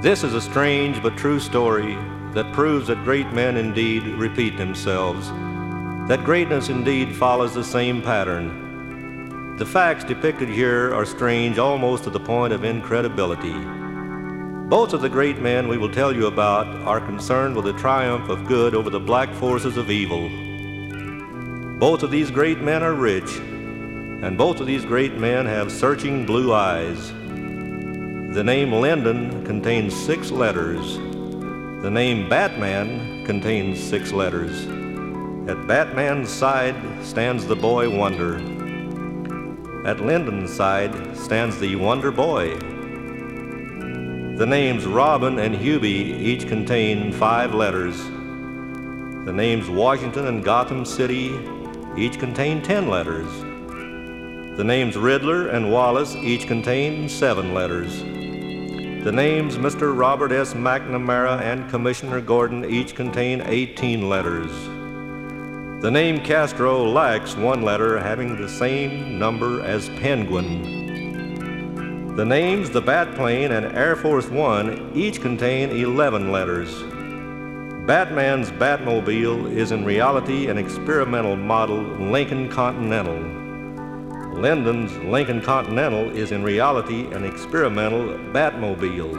This is a strange but true story that proves that great men indeed repeat themselves, that greatness indeed follows the same pattern. The facts depicted here are strange almost to the point of incredibility. Both of the great men we will tell you about are concerned with the triumph of good over the black forces of evil. Both of these great men are rich, and both of these great men have searching blue eyes. The name Lyndon contains 6 letters. The name Batman contains 6 letters. At Batman's side stands the boy Wonder. At Lyndon's side stands the Wonder Boy. The names Robin and Hubie each contain 5 letters. The names Washington and Gotham City each contain 10 letters. The names Riddler and Wallace each contain 7 letters. The names Mr. Robert S. McNamara and Commissioner Gordon each contain 18 letters. The name Castro lacks 1 letter, having the same number as Penguin. The names the Batplane and Air Force One each contain 11 letters. Batman's Batmobile is in reality an experimental model Lincoln Continental. Lyndon's Lincoln Continental is in reality an experimental Batmobile.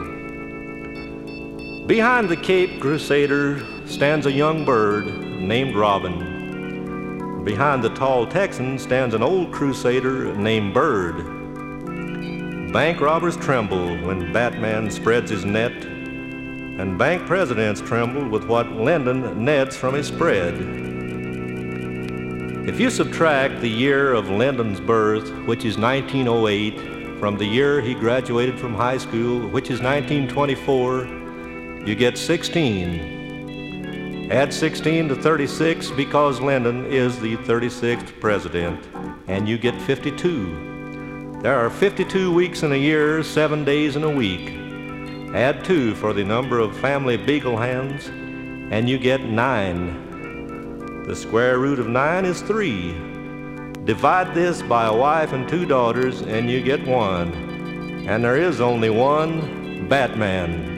Behind the Cape Crusader stands a young bird named Robin. Behind the tall Texan stands an old crusader named Bird. Bank robbers tremble when Batman spreads his net, and bank presidents tremble with what Lyndon nets from his spread. If you subtract the year of Lyndon's birth, which is 1908, from the year he graduated from high school, which is 1924, you get 16. Add 16 to 36 because Lyndon is the 36th president, and you get 52. There are 52 weeks in a year, 7 days in a week. Add 2 for the number of family beagle hands, and you get 9. The square root of 9 is 3. Divide this by a wife and 2 daughters, and you get 1. And there is only one Batman.